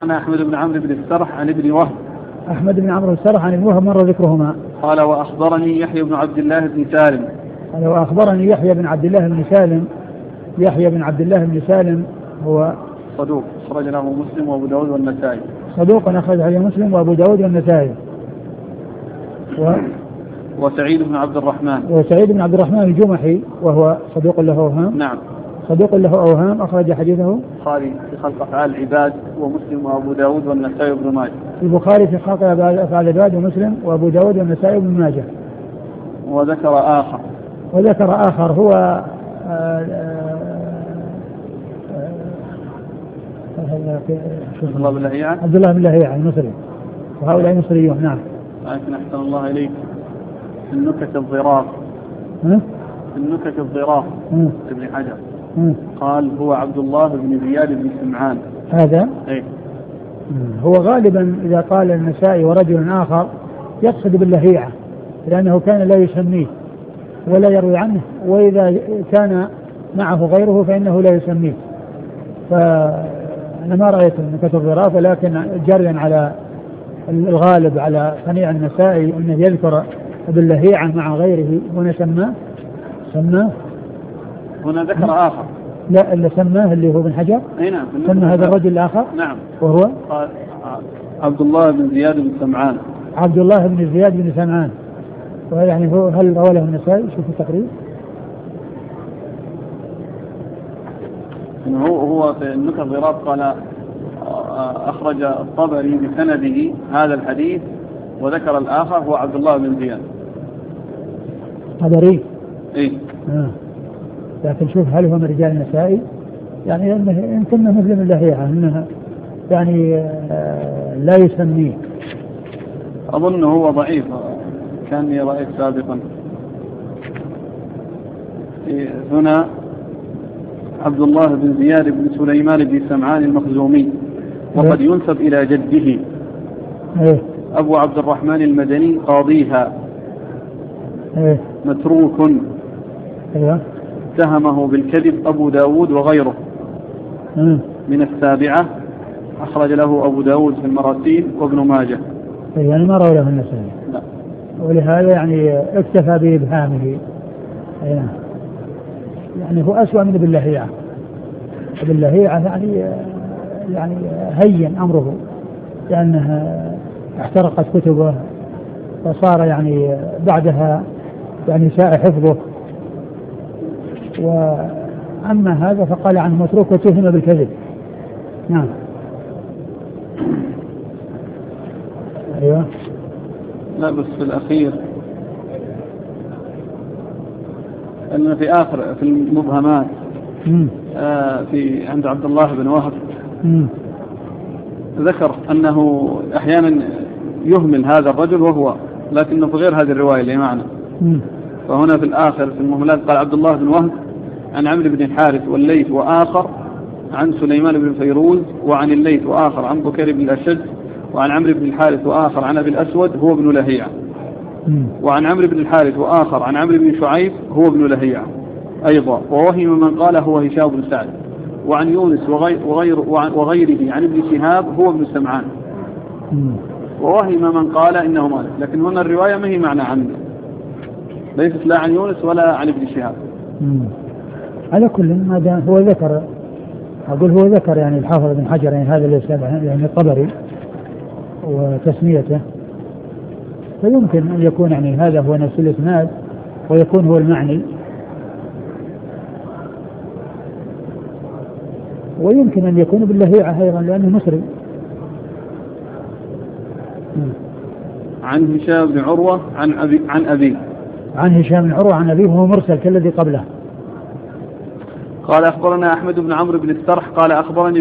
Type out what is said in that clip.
أنا أحمد بن عمرو بن السرح عن ابن وهب. أحمد بن عمرو السرح عن ابن وهب مر ذكرهما. قال وأخبرني يحيى بن عبد الله بن سالم. قال وأخبرني يحيى بن عبد الله بن سالم. يحيى بن عبد الله بن سالم هو صدوق أخرج له مسلم وأبو داود والنسائي. صدوق أخرج له مسلم وأبو داود والنسائي. وسعيد بن عبد الرحمن. وسعيد بن عبد الرحمن الجمحي وهو صدوق له أوهام. نعم. صدوق له أوهام أخرج حديثه البخاري في خلق أفعال العباد ومسلم وأبو داود والنسائي وابن ماجه. البخاري في خلق أفعال العباد ومسلم وأبو داود والنسائي وابن ماجه. وذكر آخر هو عبد الله بن لهيعة المصري، وهؤلاء مصريون. نعم. لكن أحسن الله إليك النكت الضراف. النكت الضراف ابن حجر قال هو عبد الله بن زياد بن سمعان. هذا إيه؟ هو غالبا إذا قال النسائي ورجل آخر يقصد باللهيعة، لأنه كان لا يسميه ولا يروي عنه، وإذا كان معه غيره فإنه لا يسميه. فأنا ما رأيت النكت الضراف، ولكن جريا على الغالب على صنيع النسائي أنه يذكر باللهيعة مع غيره. هنا سماه هنا ذكر آخر. لا، اللي سماه اللي هو ابن حجر. نعم. سمى هذا الرجل الآخر. نعم. وهو عبد الله بن زياد بن سمعان. عبد الله بن زياد بن سمعان. ويعني هو هل رواه النسائي؟ شوف التقريب. هو في النكت الضراف قال أخرج الطبري بسنده هذا الحديث، وذكر الآخر هو عبد الله بن زياد. طبري. إيه. لكن شوف هل هو من رجال النسائي؟ يعني يمكن مثل اللهيعة أنها يعني لا يسميه. أظن هو ضعيف، كان رأيت سابقا. هنا عبد الله بن زياد بن سليمان بن سمعان المخزومي، وقد ينسب إلى جده أبو عبد الرحمن المدني قاضيها، متروك، اتهمه بالكذب أبو داود وغيره من السابعة، أخرج له أبو داود في المراسيل وابن ماجه. يعني ما روى له النسائي. لا. ولهذا يعني اكتفى بإبهامه. يعني هو أسوأ من باللهيعة. باللهيعة يعني هين أمره، لأنها احترقت كتبه وصار يعني بعدها يعني ساء حفظه. وأما هذا فقال عنه متروك وتهم بالكذب. نعم. أيوة. لا بس في الأخير أن في آخر في المبهمات في عند عبد الله بن وهب ذكر أنه أحيانا يهمل هذا الرجل وهو، لكنه في غير هذه الرواية اللي معنا. فهنا في الآخر في المهملات قال عبد الله بن وهب عن عمرو بن الحارث والليث وآخر عن سليمان بن فيروز وعن الليث وآخر عن بكير بن الأشد وعن عمرو بن الحارث وآخر عن أبي الأسود هو ابن لهيعة، وعن عمرو بن الحارث وآخر عن عمرو بن شعيب هو ابن لهيعة أيضا، ووهم من قال هو هشام بن سعد، وعن يونس وغيره عن ابن شهاب هو ابن سمعان، ووهم من قال إنه مالك. لكن هنا الرواية ما هي معنى عنه، ليست لا عن يونس ولا عن ابن شهاب. على كل ما دام هو ذكر، أقول هو ذكر يعني الحافظ بن حجر يعني هذا اللي يعني الطبري وتسميته، فيمكن أن يكون يعني هذا هو نفس الإسناد ويكون هو المعني، ويمكن أن يكون باللهيعة أيضا لأنه مصري. عن هشام بن عروة عن هشام بن عروة عن أبيه وهو مرسل كالذي قبله. قال أخبرنا أحمد بن عمرو بن السرح قال أخبرني